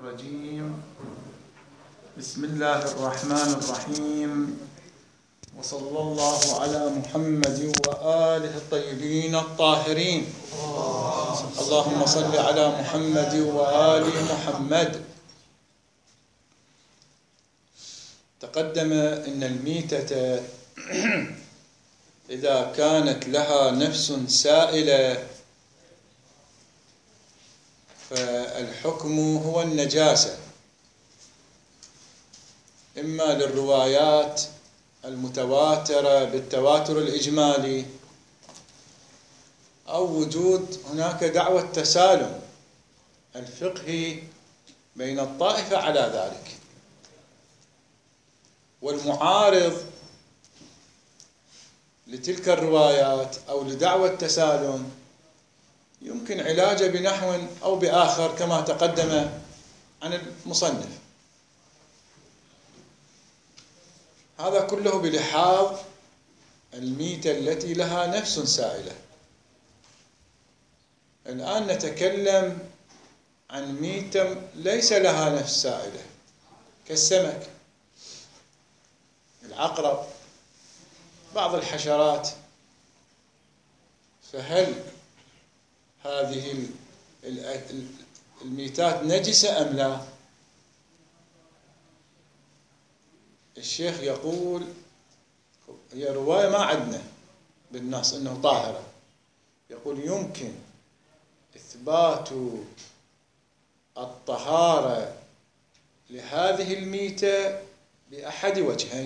الرجيم. بسم الله الرحمن الرحيم، وصلى الله على محمد وآله الطيبين الطاهرين. اللهم صل على محمد وآل محمد. تقدم أن الميتة إذا كانت لها نفس سائلة فالحكم هو النجاسة، إما للروايات المتواترة بالتواتر الإجمالي أو وجود هناك دعوى التسالم الفقهي بين الطائفة على ذلك. والمعارض لتلك الروايات أو لدعوى التسالم يمكن علاجه بنحو أو بآخر كما تقدم عن المصنف. هذا كله بلحاظ الميتة التي لها نفس سائلة. الآن نتكلم عن ميتة ليس لها نفس سائلة كالسمك، العقرب، بعض الحشرات. فهل هذه الميتات نجسة أم لا؟ الشيخ يقول هي رواية ما عندنا بالنص أنه طاهرة، يقول يمكن إثبات الطهارة لهذه الميتة بأحد وجهين.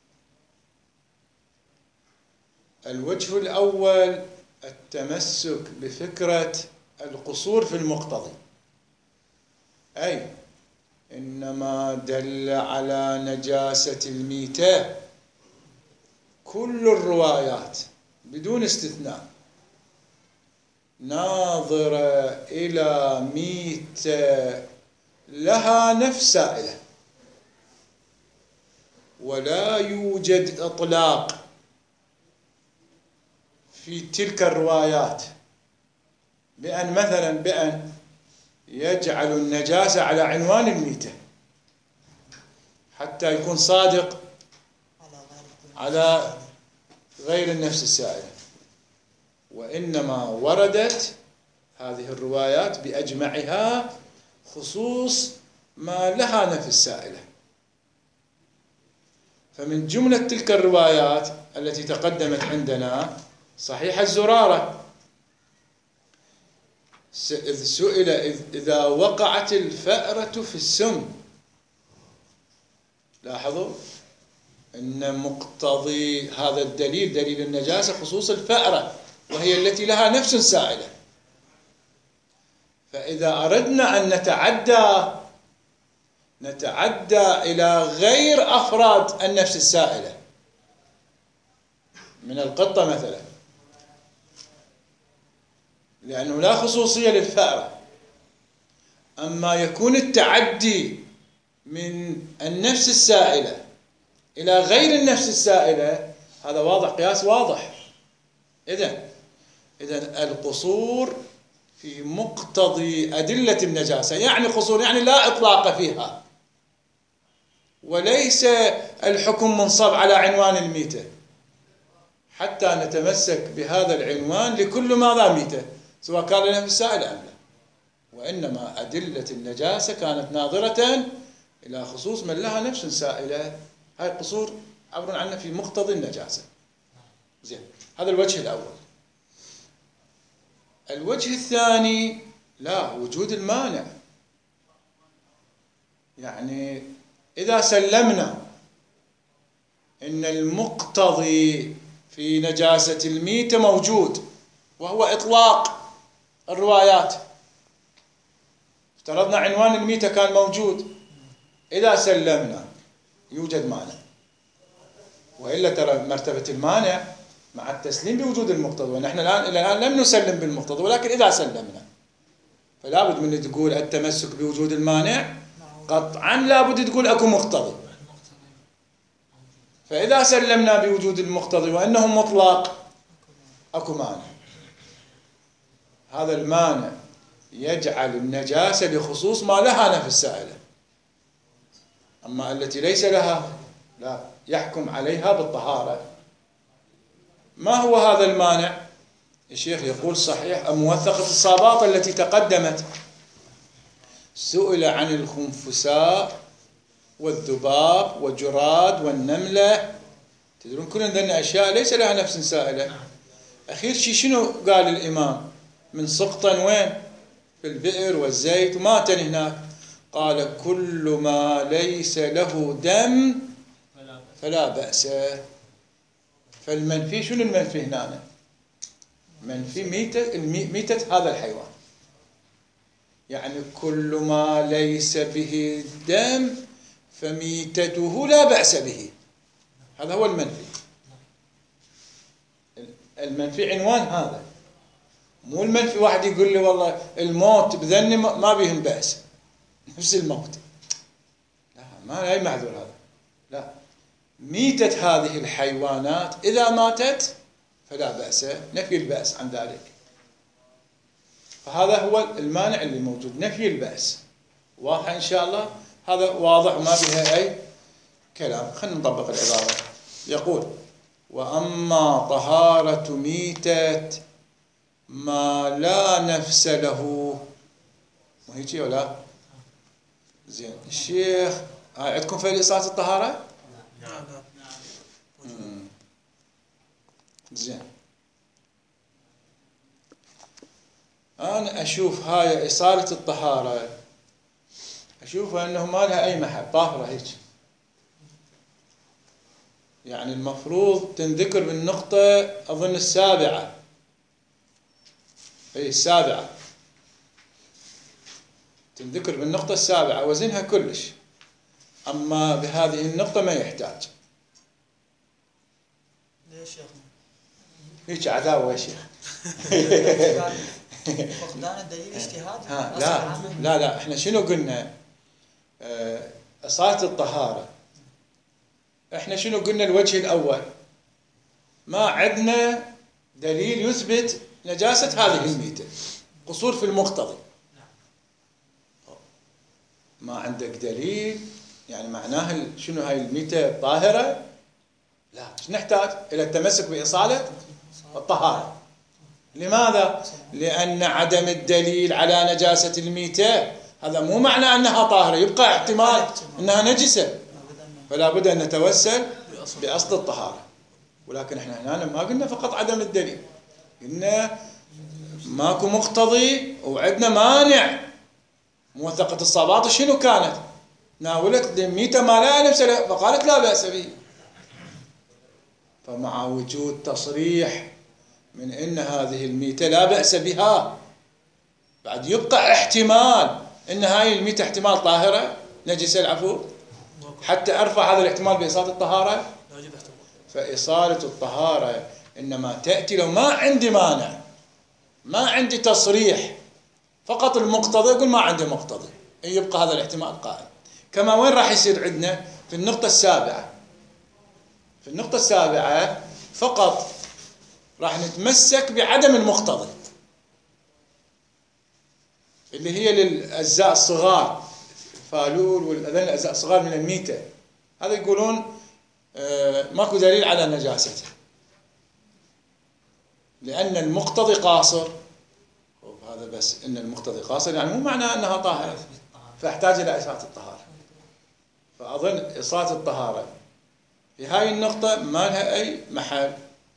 الوجه الأول التمسك بفكرة القصور في المقتضي، أي إنما دل على نجاسة الميتة كل الروايات بدون استثناء ناظرة إلى ميتة لها نفس سائلة، ولا يوجد إطلاق في تلك الروايات بأن يجعل النجاسة على عنوان الميتة حتى يكون صادق على غير النفس السائلة. وإنما وردت هذه الروايات بأجمعها خصوص ما لها نفس سائلة. فمن جملة تلك الروايات التي تقدمت عندنا صحيح الزرارة، إذ سئل إذا وقعت الفأرة في السم. لاحظوا أن مقتضي هذا الدليل دليل النجاسة خصوص الفأرة، وهي التي لها نفس سائلة. فإذا أردنا أن نتعدى إلى غير أفراد النفس السائلة من القطة مثلا، لأنه لا خصوصية للفأرة، أما يكون التعدي من النفس السائلة إلى غير النفس السائلة هذا واضح، قياس واضح. إذن القصور في مقتضي أدلة النجاسة، يعني قصور يعني لا إطلاق فيها، وليس الحكم منصب على عنوان الميتة حتى نتمسك بهذا العنوان لكل ما ذا ميتة سواء كان لها نفس سائلة أم لا. وإنما أدلة النجاسة كانت ناظرة إلى خصوص من لها نفس سائلة. هاي القصور عبر عنها في مقتضى النجاسة. زين، هذا الوجه الأول. الوجه الثاني لا وجود المانع. يعني إذا سلمنا إن المقتضي في نجاسة الميتة موجود وهو إطلاق الروايات، افترضنا عنوان الميتة كان موجود، إذا سلمنا يوجد مانع. وإلا ترى مرتبة المانع مع التسليم بوجود المقتضى، ونحن الآن لم نسلم بالمقتضى، ولكن إذا سلمنا فلا بد من تقول التمسك بوجود المانع قطعا، لا بد تقول أكو مقتضي. فإذا سلمنا بوجود المقتضي وأنه مطلق أكو مانع. هذا المانع يجعل النجاسة لخصوص ما لها نفس سائلة، أما التي ليس لها لا يحكم عليها بالطهارة. ما هو هذا المانع؟ الشيخ يقول صحيح موثقة الصابات التي تقدمت، سئل عن الخنفساء والذباب والجراد والنملة، تدرون كل ذن أشياء ليس لها نفس سائلة. أخير شيء شنو قال الإمام؟ من سقطا وين؟ في البئر والزيت وماتن هناك. قال كل ما ليس له دم فلا بأس. فالمنفي شنو المنفي هنا؟ منفي ميتة هذا الحيوان، يعني كل ما ليس به دم فميتته لا بأس به، هذا هو المنفي. المنفي عنوان هذا، مو المنفي واحد يقول لي والله الموت بذني ما بهم بأس، نفس الموت، لا ما أي معذور هذا، لا ميتة هذه الحيوانات إذا ماتت فلا بأس، نفي البأس عن ذلك. فهذا هو المانع اللي موجود، نفي البأس. واضح إن شاء الله؟ هذا واضح وما بها أي كلام. خلينا نطبق العبارة. يقول وأما طهارة ميتة ما لا نفس له، مو هيك ولا؟ زين الشيخ عندكم في إصالة الطهارة؟ نعم. زين أنا أشوف هاي إصالة الطهارة أشوفها أنه ما لها أي محل، طاهرة هيك، يعني المفروض تنذكر بالنقطة أظن السابعة، أي السابعة تنذكر بالنقطة السابعة، وزنها كلش، أما بهذه النقطة ما يحتاج. ليش يا أخي؟ هيك عداوة يا شيخ. فقدان الدليل اجتهادي. لا احنا شنو قلنا؟ إصالة الطهارة احنا شنو قلنا؟ الوجه الأول ما عندنا دليل يثبت نجاسة هذه الميتة، قصور في المقتضي. ما عندك دليل يعني معناها شنو هاي الميتة طاهرة؟ لا، نحتاج إلى التمسك بإصالة الطهارة. لماذا؟ لأن عدم الدليل على نجاسة الميتة هذا مو معنى أنها طاهرة، يبقى احتمال أنها نجسة، فلا بد أن نتوسل بأصل الطهارة. ولكن احنا هنا ما قلنا فقط عدم الدليل، قلنا ماكو مقتضي وعندنا مانع. موثقة الصابات شنو كانت؟ ناولت الميتة ما لا نفس له فقالت لا بأس به. فمع وجود تصريح من أن هذه الميتة لا بأس بها، بعد يبقى احتمال أن هاي الميتة احتمال طاهرة نجسة العفو، حتى أرفع هذا الاحتمال بإصالة الطهارة. فإصالة الطهارة إنما تأتي لو ما عندي مانع، ما عندي تصريح، فقط المقتضى يقول ما عندي مقتضي، يبقى هذا الاحتمال قائم. كما وين راح يصير عندنا؟ في النقطة السابعة. في النقطة السابعة فقط راح نتمسك بعدم المقتضي اللي هي للأجزاء الصغار، الفالول والأذن الأجزاء الصغار من الميتة، هذا يقولون ماكو دليل على نجاسته لأن المقتضي قاصر. هذا بس إن المقتضي قاصر يعني مو معناه أنها طاهرة، فاحتاج إلى إصالة الطهارة. فأظن إصالة الطهارة في هاي النقطة ما لها أي محل.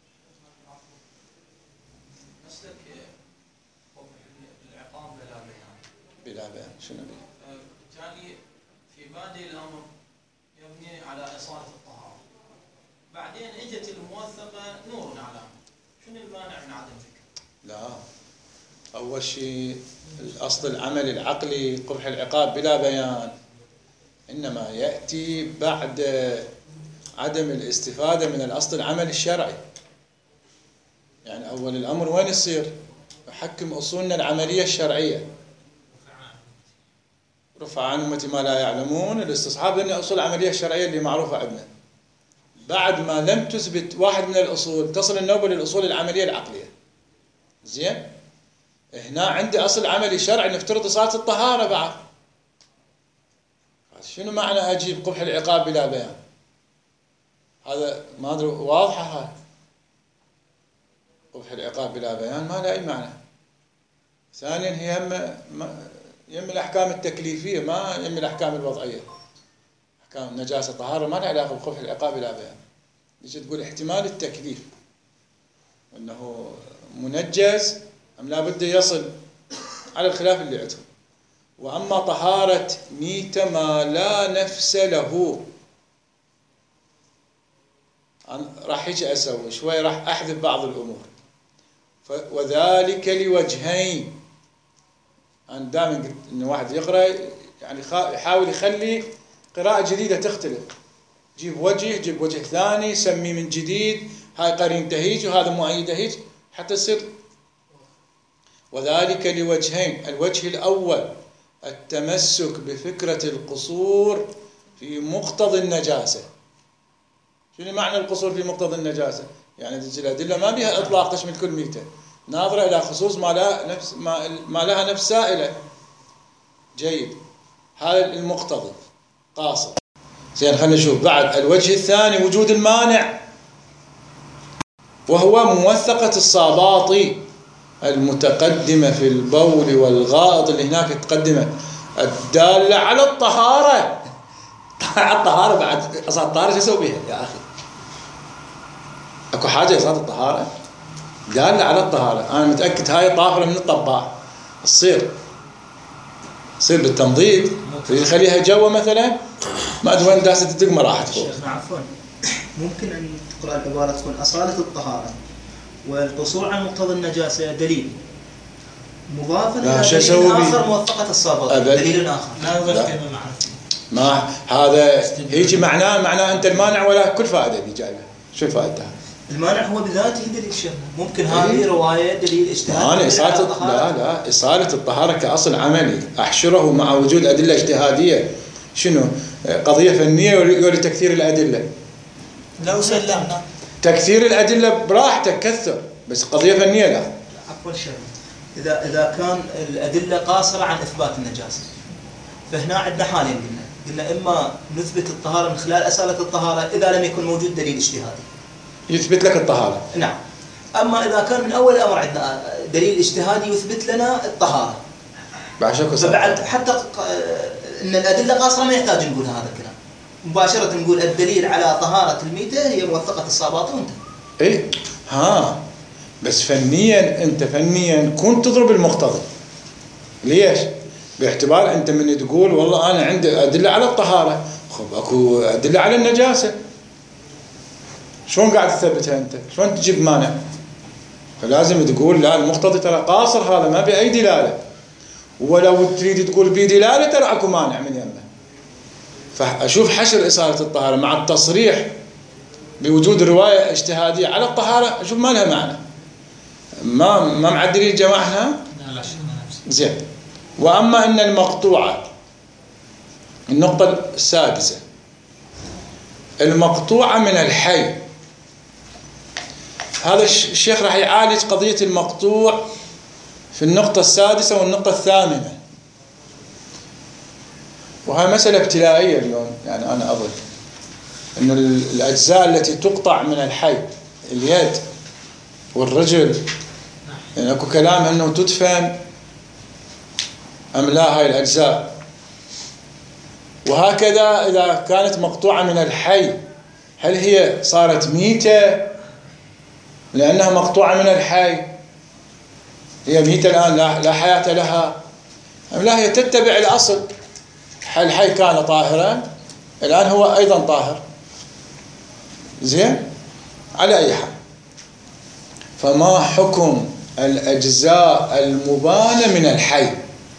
بلا بيان شنو بيه؟ بالتالي في بادئ الأمر يبني على إصالة الطهارة، بعدين اجت الموثقة نور علامة، شنو المانع من عدم ذكر؟ لا، أول شيء الأصل العمل العقلي قبح العقاب بلا بيان، إنما يأتي بعد عدم الاستفادة من الأصل العمل الشرعي. يعني أول الأمر وين يصير؟ يحكم أصولنا العملية الشرعية. رفع عن أمتي ما لا يعلمون، الاستصحاب لأن أصول العملية الشرعية اللي معروفة عندنا. بعد ما لم تثبت واحد من الأصول تصل النوبة للأصول العملية العقلية. زين؟ هنا عندي أصل عملي شرعي نفترض إصالة الطهارة بعد. شنو معنى أجيب قبح العقاب بلا بيان؟ هذا ما أدري واضحة هاي. قبح العقاب بلا بيان ما له أي معنى. ثانيا هي يم الأحكام التكليفية ما يم الأحكام الوضعية. أحكام النجاسة طهارة ما لها علاقة بقبح العقاب بلا بيان. يجي تقول احتمال التكليف أنه منجز أم لا بد يصل على الخلاف اللي عندهم. وأما طهارة ميتة ما لا نفس له، راح يجي أسوي شوي راح أحذف بعض الأمور. وذلك لوجهين. أنا دائما قلت إن واحد يقرأ يعني يحاول يخلي قراءة جديدة تختلف. جيب وجه ثاني، سميه من جديد، هاي قرينته هيج وهذا مؤيده هيج حتى يصير. وذلك لوجهين. الوجه الأول التمسك بفكرة القصور في مقتضى النجاسة. شنو معنى القصور في مقتضى النجاسة؟ يعني الأدلة ما بها إطلاق تشمل كل ميتة، ناظرة إلى خصوص ما لها نفس سائلة. جيد، هذا المقتضي قاصر. زين، خلينا نشوف بعد الوجه الثاني وجود المانع، وهو موثقة الصاباطي المتقدمة في البول والغائط اللي هناك تقدمت الدالة على الطهارة. على الطهارة بعد أصلا الطهارة شو أسوي بيها يا أخي؟ أكو حاجة صارت الطهارة دالة على الطهارة. أنا متأكد هاي طاهرة من الطباع تصير بالتنظيف يخليها جوا مثلا ما أدري وين داسة الدقمة راحت فوق. عفوا، ممكن أن تقرأ العبارة تكون أصالة الطهارة والقصور عن مقتضى النجاسة دليل مضافا إلى دليل آخر موثقة الصابغة. دليل آخر لا ما هذا هيجي معناه أنت المانع ولا كل فائدة بيجايبه. شو فائدتها؟ المانع هو بذاته دليل شرعي. ممكن هذه رواية دليل اجتهادي. أنا لا إصالة الطهارة كأصل عملي أحشره مع وجود أدلة اجتهادية. شنو قضية فنية ولا تكثير الأدلة؟ لو سلمنا تكثير الأدلة براحتك كثر، بس قضية فنية لا. عفوا شيخ، إذا كان الأدلة قاصرة عن إثبات النجاسة، فهنا عندنا حالين. قلنا إما نثبت الطهارة من خلال أصالة الطهارة إذا لم يكن موجود دليل اجتهادي يثبت لك الطهارة. نعم. أما إذا كان من أول الأمر عندنا دليل اجتهادي يثبت لنا الطهارة، فبعد حتى إن الأدلة قاصرة ما يحتاج نقول هذا الكلام، مباشرة نقول الدليل على طهارة الميتة هي موثقة الصابات وانت. إيه بس فنيا أنت كنت تضرب المقتضي. ليش؟ باعتبار أنت من تقول والله أنا عندي أدلة على الطهارة، خب أكو أدلة على النجاسة، شلون قاعد تثبتها أنت؟ شلون تجيب مانع؟ فلازم تقول لا المقتضي ترى قاصر، هذا ما بأي دلالة، ولو تريد تقول بي دلالة ترى أكو مانع من يمه. فأشوف حشر إصالة الطهارة مع التصريح بوجود رواية اجتهادية على الطهارة أشوف ما لها معنى. ما معدلين الجماعة هنا؟ لا زين. وأما أن المقطوعة، النقطة السادسة، المقطوعة من الحي، هذا الشيخ راح يعالج قضية المقطوع في النقطة السادسة والنقطة الثامنة، وهي مسألة ابتلائية اليوم. يعني أنا أظن أن الأجزاء التي تقطع من الحي، اليد والرجل، يعني أكو كلام أنه تدفن أم لا هاي الأجزاء. وهكذا إذا كانت مقطوعة من الحي، هل هي صارت ميتة لأنها مقطوعة من الحي؟ هي ميتة الآن لا حياة لها، أم لا هي تتبع الأصل؟ الحي كان طاهرا الآن هو أيضا طاهر. زين، على أي حال، فما حكم الأجزاء المبانة من الحي؟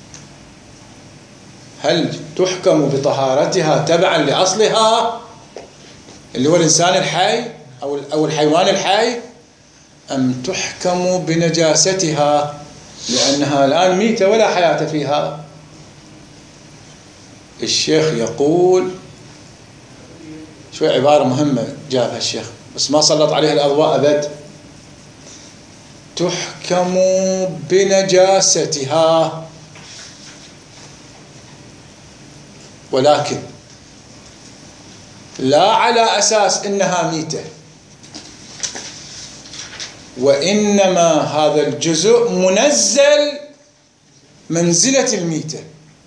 هل تحكم بطهارتها تبعا لأصلها اللي هو الإنسان الحي أو الحيوان الحي، أم تحكم بنجاستها لأنها الآن ميتة ولا حياة فيها؟ الشيخ يقول شوي عبارة مهمة جابها الشيخ بس ما سلط عليها الأضواء أبد. تحكم بنجاستها، ولكن لا على أساس إنها ميتة، وإنما هذا الجزء منزل منزلة الميتة.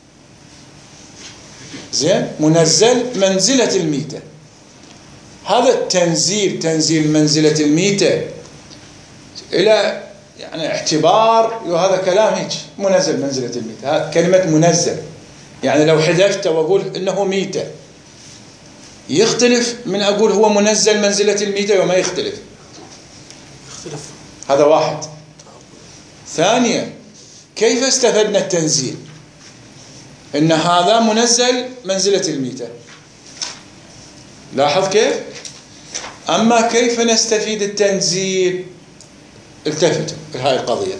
زين، منزل منزلة الميتة. هذا التنزيل، تنزيل منزلة الميتة إلى يعني اعتبار، وهذا كلام هيك، منزل منزلة الميتة، هذا كلمة منزل. يعني لو حذفت وأقول إنه ميتة يختلف من أقول هو منزل منزلة الميتة، وما يختلف. هذا واحد. ثانيا، كيف استفدنا التنزيل؟ إن هذا منزل منزلة الميتة. لاحظ كيف؟ أما كيف نستفيد التنزيل؟ التفتوا لهذه القضية.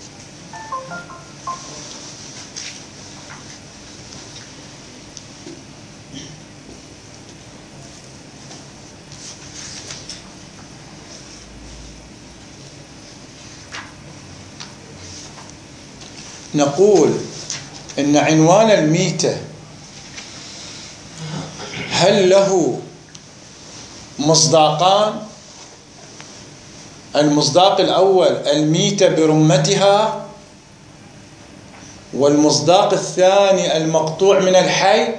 نقول إن عنوان الميتة هل له مصداقان؟ المصداق الأول الميتة برمتها، والمصداق الثاني المقطوع من الحي.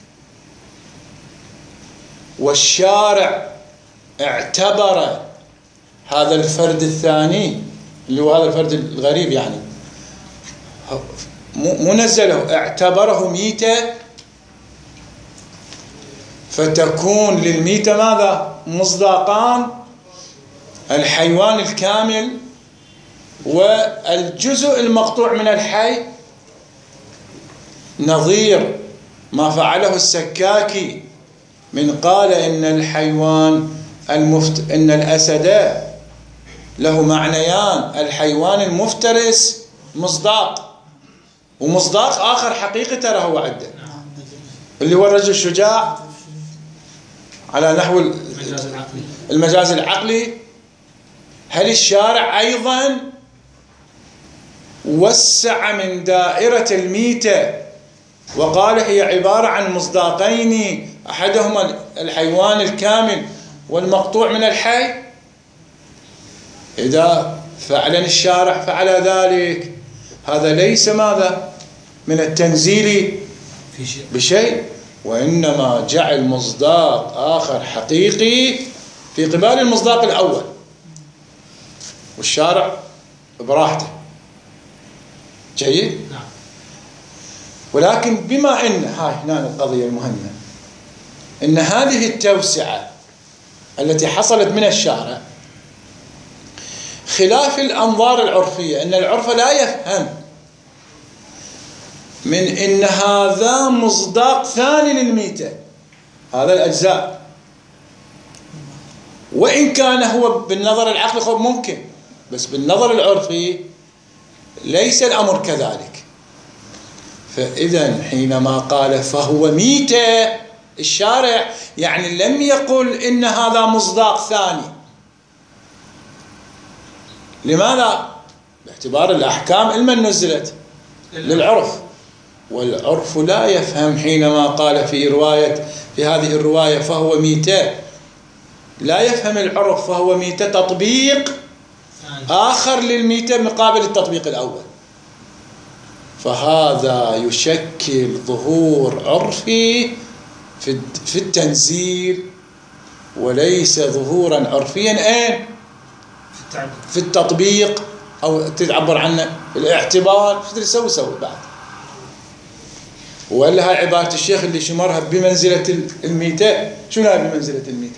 والشارع اعتبر هذا الفرد الثاني اللي هو هذا الفرد الغريب، يعني منزله، اعتبره ميتة، فتكون للميتة ماذا؟ مصداقان، الحيوان الكامل والجزء المقطوع من الحي، نظير ما فعله السكاكي من قال إن الحيوان إن الأسد له معنيان، الحيوان المفترس مصداق، ومصداق آخر حقيقي ترى هو عده، اللي هو الرجل الشجاع على نحو المجاز العقلي. هل الشارع أيضا وسع من دائرة الميتة وقال هي عبارة عن مصداقين، أحدهما الحيوان الكامل والمقطوع من الحي؟ إذا فعلا الشارع فعل ذلك، هذا ليس ماذا؟ من التنزيل بشيء، وإنما جعل مصداق آخر حقيقي في قبال المصداق الأول، والشارع براحته. جيد؟ ولكن بما أن هاي هنا القضية المهمة، أن هذه التوسعة التي حصلت من الشارع خلاف الأنظار العرفية، أن العرف لا يفهم من إن هذا مصداق ثاني للميتة، هذا الأجزاء، وإن كان هو بالنظر العقلي ممكن، بس بالنظر العرفي ليس الأمر كذلك. فإذا حينما قال فهو ميتة الشارع، يعني لم يقل إن هذا مصداق ثاني. لماذا؟ باعتبار الأحكام لمن نزلت؟ للعرف، والعرف لا يفهم حينما قال في هذه الرواية فهو ميتة، لا يفهم العرف فهو ميتة تطبيق آخر للميتة مقابل التطبيق الأول. فهذا يشكل ظهور عرفي في التنزيل، وليس ظهورا عرفيا في التطبيق، أو تتعبر عنه الاعتبار. شو تسوي بعد؟ ولا هاي عبارة الشيخ اللي شمرها بمنزلة الميتة. شنو هاي بمنزلة الميتة؟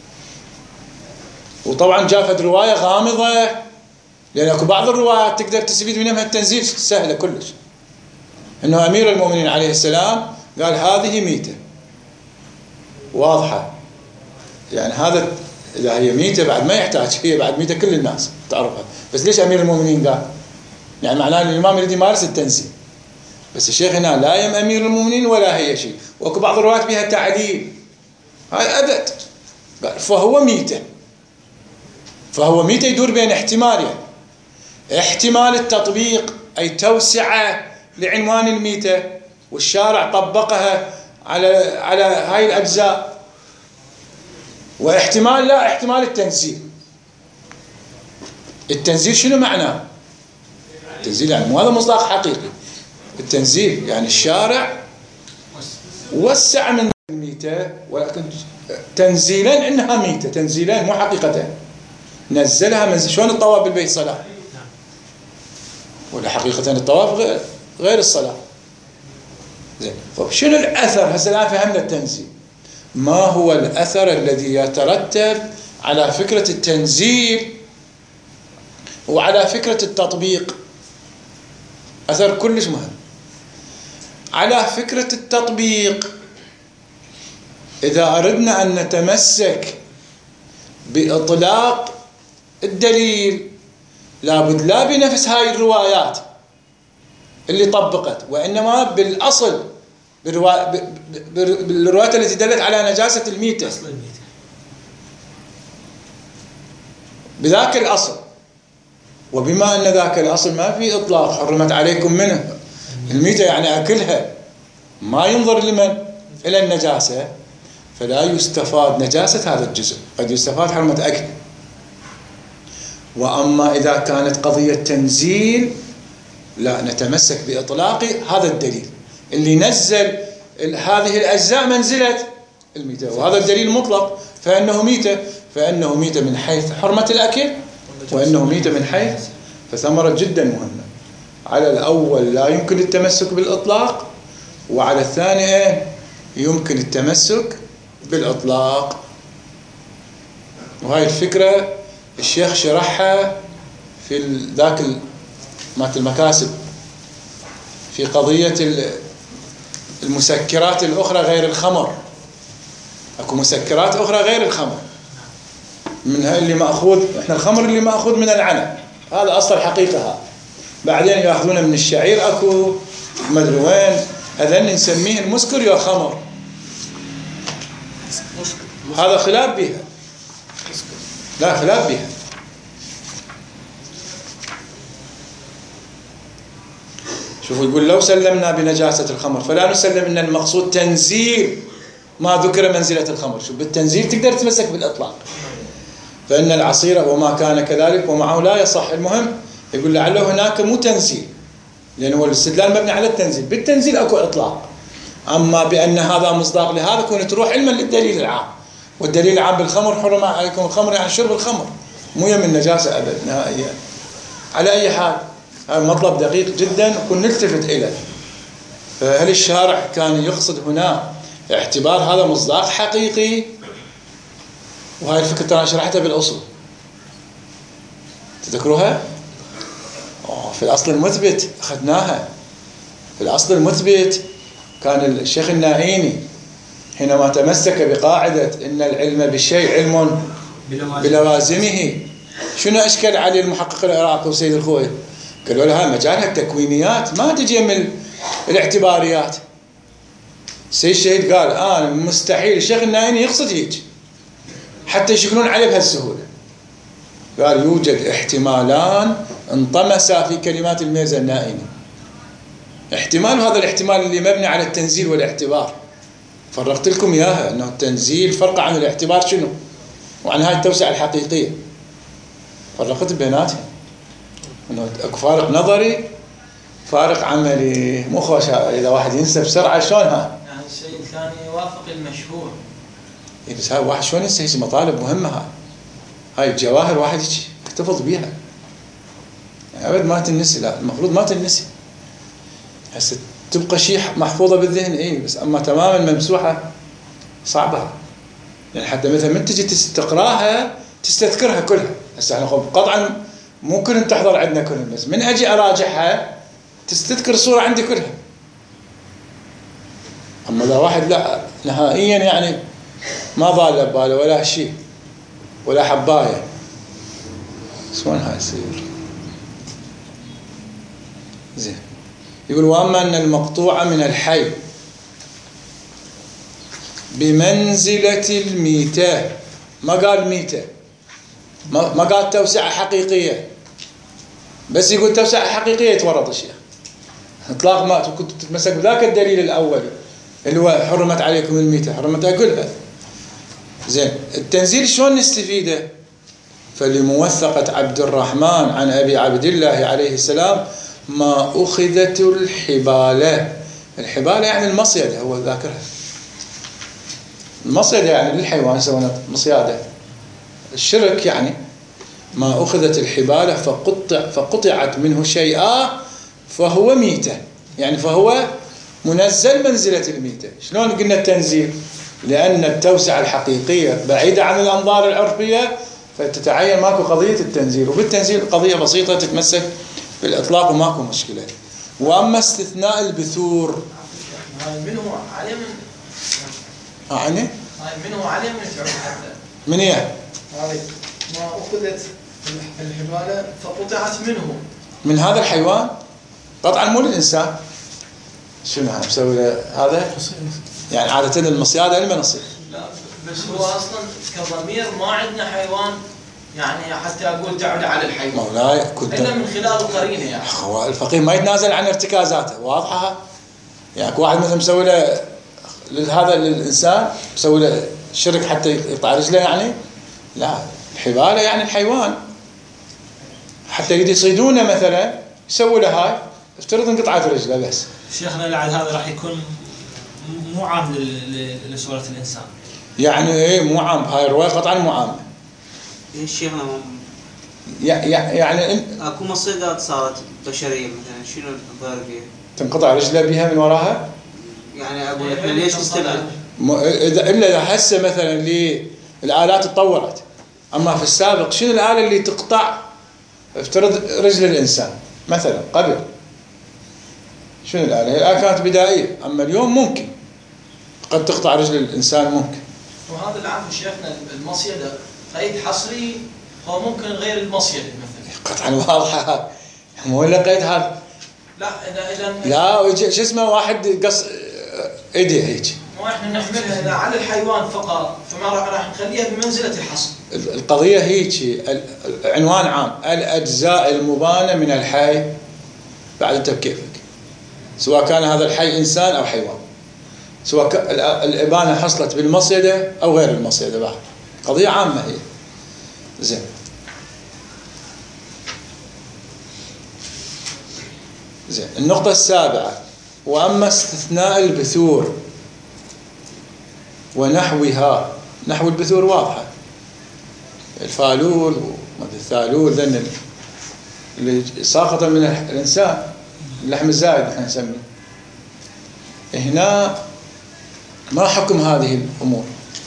وطبعا جافت رواية غامضة، لأن اكو بعض الروايات تقدر تستفيد منها التنزيل سهلة كلش، إنه أمير المؤمنين عليه السلام قال هذه ميتة واضحة، يعني هذا إذا هي ميتة بعد ما يحتاج، هي بعد ميتة كل الناس تعرفها، بس ليش أمير المؤمنين قال؟ يعني معناه أن الإمام يريد يمارس التنزيل، بس الشيخ هنا لا يم أمير المؤمنين ولا هي شيء، وأكو بعض الروايات فيها تعديل، هاي أبد قال فهو ميتة. فهو ميتة يدور بين احتمالين، احتمال التطبيق أي توسعة لعنوان الميتة والشارع طبقها على هاي الأجزاء، واحتمال لا احتمال التنزيل. التنزيل شنو معناه؟ التنزيل يعني مو هذا مصداق حقيقي. التنزيل يعني الشارع وسع من الميتة، ولكن تنزيلا انها ميتة، تنزيلا مو حقيقة نزلها شلون الطواف بالبيت صلاة، ولا حقيقة الطواف غير الصلاة. زين، شنو الأثر؟ هسه الآن فهمنا التنزيل. ما هو الأثر الذي يترتب على فكرة التنزيل وعلى فكرة التطبيق؟ أثر كلش مهم. على فكرة التطبيق، إذا أردنا أن نتمسك بإطلاق الدليل لابد لا بنفس هاي الروايات اللي طبقت، وإنما بالأصل بالروايات التي دلت على نجاسة الميتة، بذاك الأصل. وبما أن ذاك الأصل ما في إطلاق، حرمت عليكم منه الميتة يعني أكلها، ما ينظر لمن إلى النجاسة، فلا يستفاد نجاسة هذا الجزء، قد يستفاد حرمة أكل. وأما إذا كانت قضية تنزيل لا نتمسك بإطلاق هذا الدليل اللي نزل هذه الأجزاء منزلة الميتة، وهذا الدليل مطلق، فإنه ميتة من حيث حرمة الأكل، وإنه ميتة من حيث، فثمرة جدا مهمة. على الأول لا يمكن التمسك بالإطلاق، وعلى الثاني يمكن التمسك بالإطلاق. وهاي الفكرة الشيخ شرحها في ذاك مات المكاسب في قضية المسكرات الأخرى غير الخمر. أكو مسكرات أخرى غير الخمر، منها اللي مأخوذ، إحنا الخمر اللي مأخوذ من العنب، هذا أصل الحقيقة. بعدين يأخذون من الشعير، أكو مدري وين، هذا نسميه المسكر يا خمر، هذا خلاف بها، لا خلاف بها. شوفوا يقول لو سلمنا بنجاسة الخمر فلا نسلم إن المقصود تنزيل ما ذكر منزلة الخمر. شوف بالتنزيل تقدر تمسك بالإطلاق، فإن العصير وما كان كذلك ومعه لا يصح. المهم يقول لعله هناك مو تنزيل، لأنه هو الاستدلال مبني على التنزيل، بالتنزيل أكو إطلاق. أما بأن هذا مصداق لهذا كون تروح علما للدليل العام، والدليل العام بالخمر حرم عليكم الخمر يعني شرب الخمر، مو يم النجاسة أبد نهائيا. على أي حال هذا مطلب دقيق جدا كن نلتفت إليه. فهل الشارع كان يقصد هنا اعتبار هذا مصداق حقيقي؟ وهاي الفكرة أنا شرحتها بالأصول، تذكروها؟ في الأصل المثبت أخذناها. في الأصل المثبت كان الشيخ النائيني حينما تمسك بقاعدة إن العلم بالشيء علم بلوازمه، شنو أشكل عليه المحقق العراقي وسيد الخوي؟ قالوا لها مجالها التكوينيات ما تجي من الاعتباريات. سيد الشهيد قال مستحيل الشيخ النائيني يقصد هيك حتى يشكلون عليه بهالسهولة. قال يوجد احتمالان انطمسا في كلمات الميرزا النائيني. احتمال، هذا الاحتمال اللي مبني على التنزيل والاعتبار، فرقت لكم إياها أنه التنزيل فرق عن الاعتبار شنو، وعن هاي التوسعة الحقيقية فرقت بيناتهم، أنه أكو فارق نظري فارق عملي. مو خوش إذا واحد ينسى بسرعة شلونها يعني الشيء الثاني يوافق المشهور. بس هاي واحد شلون ينسى هيك مطالب مهمة، هاي الجواهر واحد يحتفظ بيها يعني أبد ما تنسي، لا المفروض ما تنسي، هسه تبقى شيء محفوظة بالذهن بس أما تماما ممسوحة صعبة. يعني حتى مثلا من تجي تقراها تستذكرها كلها. هسه احنا قطعا ممكن تحضر عندنا كلها، بس من أجي أراجعها تستذكر الصورة عندي كلها. أما إذا واحد لا نهائيا يعني ما ضال بباله ولا شيء ولا حباية، شلون هاي يصير؟ زين، يقول وأما أن المقطوع من الحي بمنزلة الميتة، ما قال ميتة، ما قال توسعة حقيقية، بس يقول توسعة حقيقية يتورط الشيخ. إطلاق ما كنت تتمسك بذاك الدليل الأول اللي هو حرمت عليكم الميتة، حرمتها كلها. زين، التنزيل شلون نستفيده؟ فلموثقة عبد الرحمن عن أبي عبد الله عليه السلام ما أخذت الحبالة. الحبالة يعني المصيدة، هو ذاكرها. المصيدة يعني للحيوان يسوون مصيادة. الشرك يعني ما أخذت الحبالة فقطعت منه شيئا فهو ميتة، يعني فهو منزل منزلة الميتة. شلون قلنا التنزيل؟ لأن التوسعة الحقيقية بعيدة عن الأنظار العرفية، فتتعين ماكو قضية التنزيل. وبالتنزيل قضية بسيطة تتمسك بالإطلاق وماكو مشكلة. وأما استثناء البثور منه عليه منه عليه من الشعور حتى من إيه؟ ما أخذت الحبالة فقطعت منه، من هذا الحيوان قطعا، مو للإنسان. شنو مسوي هذا؟ يعني عادة المصيادة لما نصير. لا بس هو أصلا كضمير ما عندنا حيوان يعني حتى أقول تعود على الحيوان مولاي إلا من خلال القرينة. يعني هو الفقيه ما يتنازل عن ارتكازاته، واضحة. يعني واحد مثلا مسوي له هذا للإنسان، مسوي له شرك حتى يقطع رجله، يعني لا، الحبالة يعني الحيوان حتى يجي يصيدونه مثلا يسوي له هاي، افترض انقطعت رجله بس. شيخنا لعل هذا راح يكون مو عام لسورة الإنسان. يعني ايه مو عام؟ هاي الرواية قطعا مو عامة. ايه شيخنا يعني اكو مصيدات صارت بشرية مثلا، شنو الضرر فيها؟ تنقطع رجله بها من وراها؟ يعني اقول احنا ليش نستبعد؟ الا اذا هسه مثلا الآلات تطورت. اما في السابق شنو الآلة اللي تقطع افترض رجل الإنسان مثلا قبل؟ شنو الآلة؟ الآلة كانت بدائية، أما اليوم ممكن قد تقطع رجل الإنسان ممكن. وهذا اللي عارف شيخنا المصيدة قيد حصري، هو ممكن غير المصيدة مثلا. قطعا واضحة، مو إلا قيد هذا. لا إذا لا شو اسمه، واحد قص ايديه هيك. ما احنا نحملها إذا على الحيوان فقط، فما راح نخليها بمنزلة الحصر. القضية هيك، عنوان عام: الأجزاء المبانة من الحي. بعد أنت بكيفك، سواء كان هذا الحي إنسان أو حيوان، سواء الإبانة حصلت بالمصيدة أو غير المصيدة، بعد قضية عامة هي. زين، النقطة السابعة: وأما استثناء البثور ونحوها. نحو البثور واضحة، الفالول والثالول ذن اللي ساقط من الإنسان، اللحم الزائد نحن نسميه. هنا ما حكم هذه الأمور؟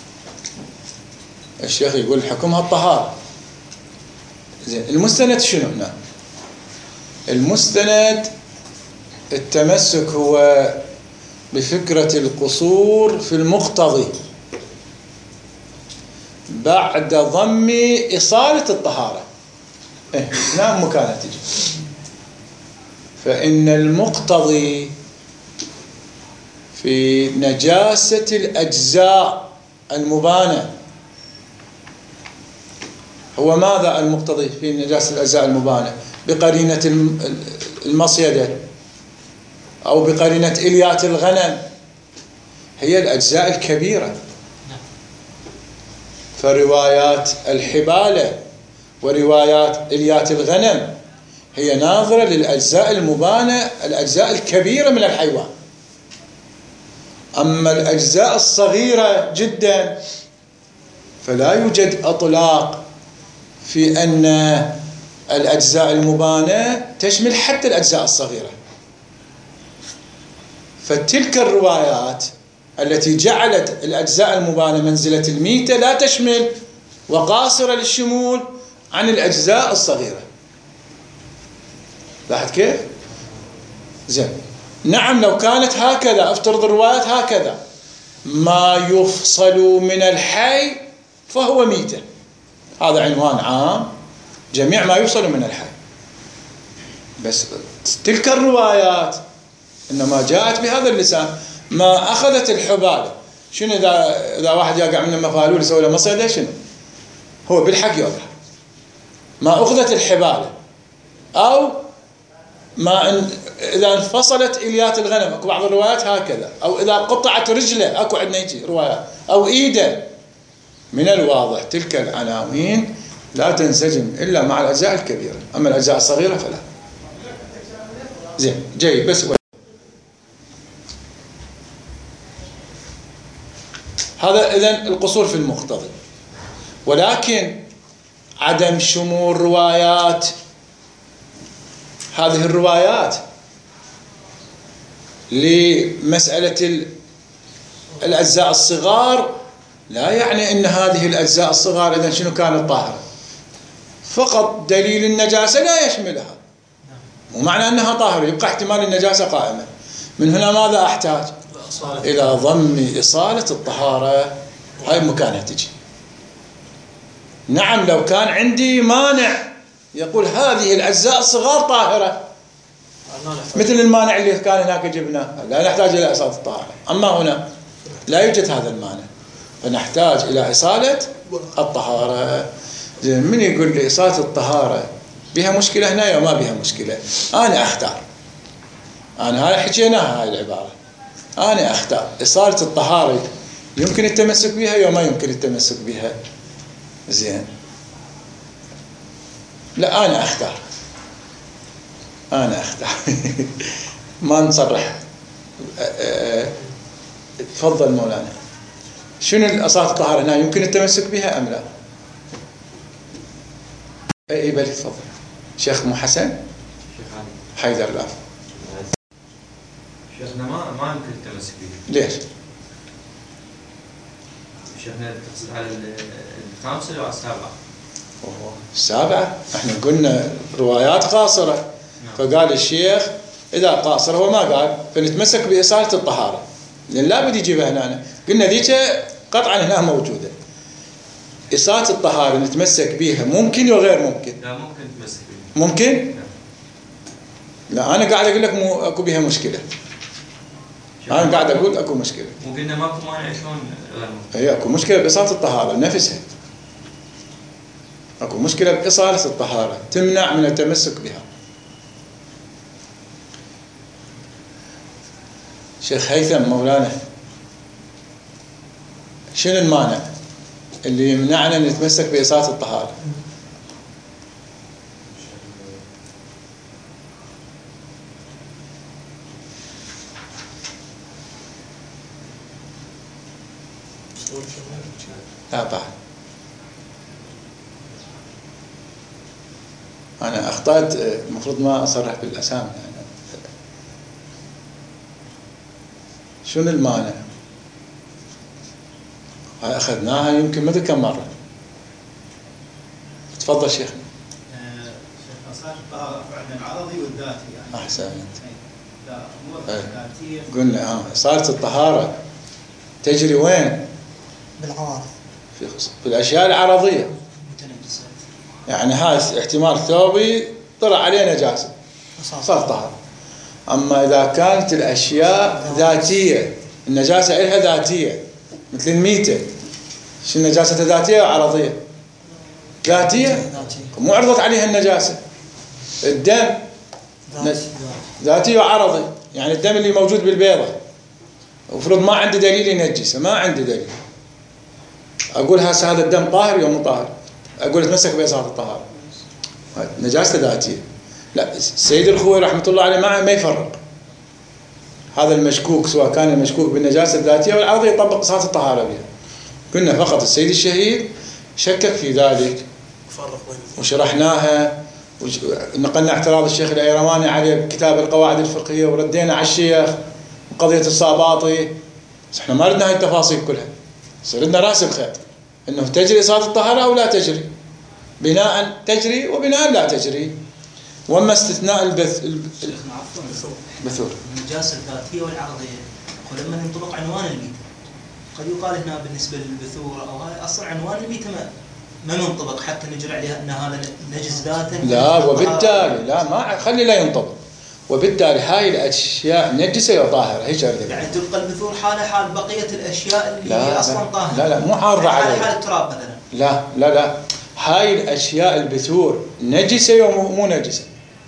الشيخ يقول حكمها الطهارة. زين، المستند شنو هنا؟ المستند التمسك هو بفكرة القصور في المقتضي بعد ضم إصالة الطهارة. نعم، مكانها تجي. فإن المقتضي في نجاسة الأجزاء المبانة هو ماذا؟ المقتضي في نجاسة الأجزاء المبانة بقرينة المصيدة أو بقرينة إليات الغنم هي الأجزاء الكبيرة. فروايات الحبالة وروايات إليات الغنم هي ناظرة للأجزاء المبانة، الأجزاء الكبيرة من الحيوان. أما الأجزاء الصغيرة جدا فلا يوجد أطلاق في أن الأجزاء المبانة تشمل حتى الأجزاء الصغيرة. فتلك الروايات التي جعلت الأجزاء المبانة منزلة الميتة لا تشمل وقاصرة للشمول عن الأجزاء الصغيرة. لاحظ كيف؟ زين، نعم، لو كانت هكذا، افترض الروايات هكذا: ما يفصل من الحي فهو ميتة. هذا عنوان عام، جميع ما يفصل من الحي. بس تلك الروايات إنما جاءت بهذا اللسان، ما أخذت الحبال. شنو إذا واحد يقع من المفالول يسوي له مصيدة؟ شنو هو بالحق يوضح؟ ما أخذت الحبال أو ما إذا انفصلت إليات الغنم، أكو بعض الروايات هكذا، أو إذا قطعت رجله، أكو عندنا يجي روايات، أو إيده. من الواضح تلك العناوين لا تنسجم إلا مع الأجزاء الكبيرة، أما الأجزاء الصغيرة فلا. زين جيد. بس هذا إذن القصور في المقتضي. ولكن عدم شمول روايات، هذه الروايات لمسألة الأجزاء الصغار لا يعني أن هذه الأجزاء الصغار إذن شنو كانت طاهرة، فقط دليل النجاسة لا يشملها، ومعنى أنها طاهرة يبقى احتمال النجاسة قائمة. من هنا ماذا أحتاج؟ إلى ضم إصالة الطهارة، هاي مكانها تجي. نعم لو كان عندي مانع يقول هذه الأجزاء الصغار طاهرة، مثل المانع اللي كان هناك جبناه، لا نحتاج إلى إصالة الطهارة. أما هنا لا يوجد هذا المانع، فنحتاج إلى إصالة الطهارة. من يقول لي إصالة الطهارة بها مشكلة هنا وما بها مشكلة؟ أنا أختار. أنا هاي حكيناها هاي العبارة، أنا أختار إصالة الطهارة يمكن التمسك بها وما يمكن التمسك بها. زين، لا أنا أختار، أنا أختار. ما نصرح. تفضل مولانا. شنو إصالة الطهارة هنا؟ يمكن التمسك بها أم لا؟ أي بل تفضل. شيخ مو حسن؟ شيخ حيدر العفو. شيخنا ما يمكن التمسك بها. ليش؟ شيخنا تقصد على الخامسة أو السابعة؟ السابعة. احنا قلنا روايات قاصرة، فقال الشيخ إذا قاصر هو ما قال فنتمسك بإصالة الطهارة، لأن لا بد يجيبها هنا. قلنا ذيك قطعا هنا موجودة. إصالة الطهارة نتمسك بها ممكن وغير ممكن؟ لا ممكن نتمسك بها. ممكن؟ لا أنا قاعد أقول لك أكو بها مشكلة. أنا قاعد أقول أكو مشكلة. وقلنا ماكو مانع شلون غير ممكن؟ هي أكو مشكلة بإصالة الطهارة نفسها. أكو مشكلة بإصالة الطهارة تمنع من التمسك بها. شيخ هيثم مولانا، شنو المانع اللي يمنعنا أن نتمسك بإصالة الطهارة؟ لا بعد أنا أخطأت، المفروض ما أصرح بالأسامي. شنو المانع؟ هاي أخذناها يمكن مدري كم مرة. تفضل شيخنا. شيخ إصالة الطهارة عندنا العرضي والذاتي يعني. أحسنت. لا مو ذاتية. قلنا إصالة الطهارة تجري وين؟ بالعوارض. في الأشياء العرضية. يعني هذا احتمال ثوبي طلع عليه نجاسة صار طهارة. أما إذا كانت الأشياء ذاتية، النجاسة إلها ذاتية مثل الميتة، شو النجاسة ذاتية أو عرضية؟ ذاتية، مو عرضت عليها النجاسة. الدم ذاتي وعرضي، يعني الدم اللي موجود بالبيضة وفرض ما عندي دليل ينجسه، ما عندي دليل، أقول هذا الدم طاهر يوم طاهر، أقول اتمسك بإصالة الطهارة، نجاسة ذاتية. لا، السيد الخوي رحمة الله عليه ما يفرق هذا المشكوك، سواء كان المشكوك بالنجاسة الذاتية والعرضية يطبق إصالة الطهارة بها. قلنا فقط السيد الشهيد شكك في ذلك وشرحناها، ونقلنا اعتراض الشيخ الأيرواني على كتاب القواعد الفقهية وردينا على الشيخ وقضية الصاباطي. بس احنا ما ردنا هاي التفاصيل كلها، ردنا رأس الخيط انه تجري إصالة الطهارة او لا تجري، بناء تجري وبناء لا تجري. واما استثناء البثور النجاسة الذاتية والعرضية، ولما ينطبق عنوان الميتة قد يقال هنا بالنسبة للبثور او هاي اصلا عنوان الميتة ما منطبق حتى نجري عليها ان هذا نجس ذاتا. لا، وبالتالي لا، ما خلي لا ينطبق، وبالتالي هاي الاشياء نجسه وطاهره. هيك يعني تبقى البثور حال بقيه الاشياء اللي هي اصلا طاهره. لا مو عارضه عليها، حال التراب مثلا. لا هاي الاشياء البثور نجسه ومو نجسه.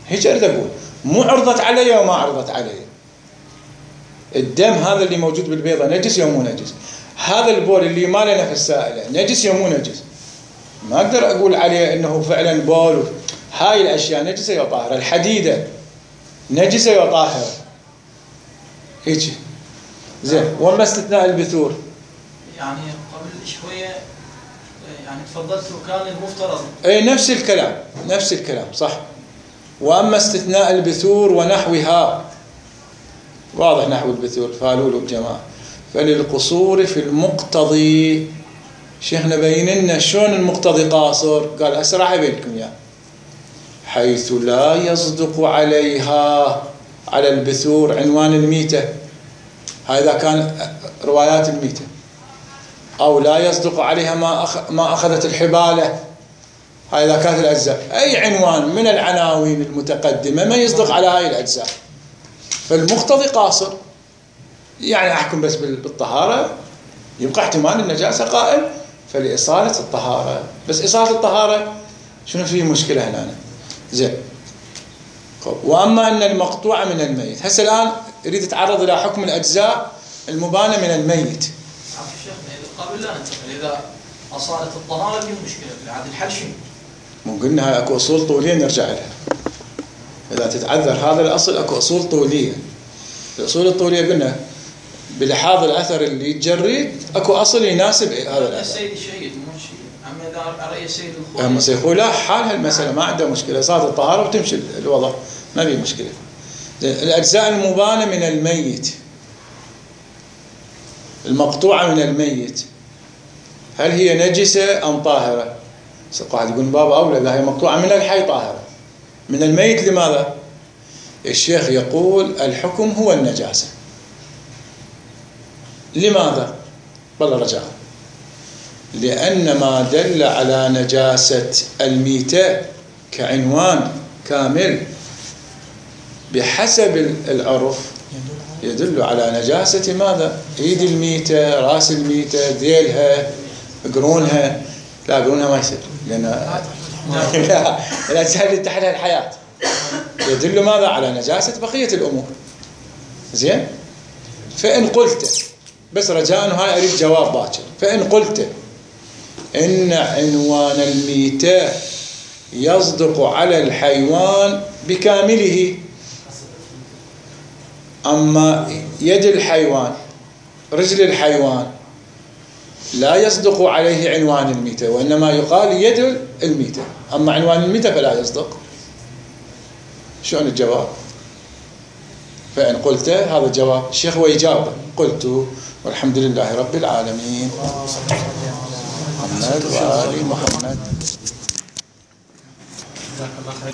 هيك أريد أقول، مو عرضت علي وما عرضت علي. الدم هذا اللي موجود بالبيضة نجس يوم مو نجس، هذا البول اللي ما له نفس سائلة نجس يوم مو نجس. ما أقدر أقول عليه إنه فعلا بول. هاي الأشياء نجسة وطاهرة. الحديدة نجسة وطاهرة هيك زين. وما استثناء البثور يعني قبل شوية يعني تفضلت وكان المفترض أي نفس الكلام صح. وأما استثناء البثور ونحوها، واضح نحو البثور فالول والجماعة، فللقصور في المقتضي. شيخنا بين لنا شلون المقتضي قاصر، قال أسرع بينكم يعني حيث لا يصدق عليها على البثور عنوان الميتة. هذا كان روايات الميتة. أو لا يصدق عليها ما أخذت الحبالة، هذا كانت الأجزاء. أي عنوان من العناوين المتقدمة ما يصدق على هاي الأجزاء، فالمقتضي قاصر. يعني أحكم بس بالطهارة، يبقى احتمال النجاسة قائم، فلإصالة الطهارة. بس إصالة الطهارة شنو فيه مشكلة هنا؟ زين. وأما أن المقطوع من الميت، هسه الآن يريد يتعرض إلى حكم الأجزاء المبانة من الميت. قبل لا ننتقل، إذا أصالة الطهارة فيه مشكلة، عاد الحل شنو؟ مو قلنا هاي أكو أصول طولية نرجع لها. إذا تتعذر هذا الأصل أكو أصول طولية. الأصول الطولية قلنا بلحاظ الأثر اللي يتجرد أكو أصل يناسب هذا الأثر. السيد الشهيد مو شيء، أما إذا رأي السيد الخوي أما سيخوي لا حال هالمسألة ما عنده مشكلة، صارت الطهارة وتمشي الوضع ما في مشكلة. الأجزاء المبانة من الميت، المقطوعة من الميت، هل هي نجسة أم طاهرة؟ قاعد يقول بابا أولى، لا هي مقطوعة من الحي طاهرة. من الميت لماذا؟ الشيخ يقول الحكم هو النجاسة. لماذا؟ بل رجاء، لأن ما دل على نجاسة الميتة كعنوان كامل بحسب العرف يدل على نجاسة ماذا؟ ايد الميتة، راس الميتة، ذيلها، قرونها. لا قرونها ما يصير لأن لا تسهل تحتها الحياة. يدل ماذا؟ على نجاسة بقية الأمور. زين. فإن قلت بس رجاء هاي أريد جواب باكر. فإن قلت إن عنوان الميتة يصدق على الحيوان بكامله، أما يد الحيوان رجل الحيوان لا يصدق عليه عنوان الميتة، وإنما يقال يد الميتة، أما عنوان الميتة فلا يصدق. شلون الجواب؟ فإن قلت هذا الجواب. الشيخ هو يجاوب. قلت والحمد لله رب العالمين محمد وآل محمد.